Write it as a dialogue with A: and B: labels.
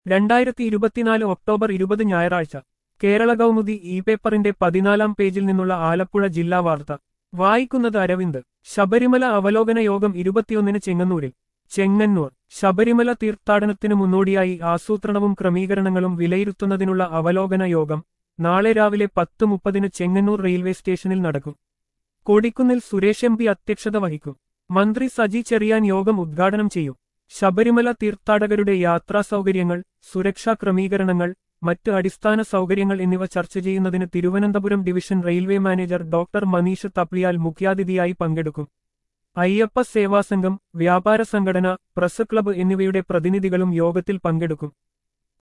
A: 2024 October 20 ഞായറാഴ്ച Kerala Kaumudi E പേപ്പറിന്റെ 14-ാം പേജിൽ നിന്നുള്ള ആലപ്പുഴ ജില്ലാ വാർത്ത വായിക്കുന്നത് അരവിന്ദ്. ശബരിമല അവലോകന യോഗം 21-ന് ചെങ്ങന്നൂരിൽ. ചെങ്ങന്നൂർ ശബരിമല തീർത്ഥാടനത്തിനു മുന്നോടിയായി ആസൂത്രണവും ക്രമീകരണങ്ങളും വിലയിരുത്തുന്നതിനുള്ള അവലോകന യോഗം നാളെ രാവിലെ 10:30-ന് ചെങ്ങന്നൂർ റെയിൽവേ സ്റ്റേഷനിൽ നടക്കും. കൊടിക്കുന്നിൽ സുരേഷ് എം പി അധ്യക്ഷത വഹിക്കും. മന്ത്രി സജി ചെറിയാൻ യോഗം ഉദ്ഘാടനം ചെയ്യും. ശബരിമല തീർത്ഥാടകരുടെ യാത്രാ സൗകര്യങ്ങൾ, സുരക്ഷാ ക്രമീകരണങ്ങൾ, മറ്റ് അടിസ്ഥാന സൗകര്യങ്ങൾ എന്നിവ ചർച്ച ചെയ്യുന്നതിന് Thiruvananthapuram division railway manager doctor Manish Thapliyal മുഖ്യാതിഥിയായി പങ്കെടുക്കും. അയ്യപ്പ സേവാസംഘം, വ്യാപാര സംഘടന, പ്രസ് ക്ലബ്ബ് എന്നിവയുടെ പ്രതിനിധികളും യോഗത്തിൽ പങ്കെടുക്കും.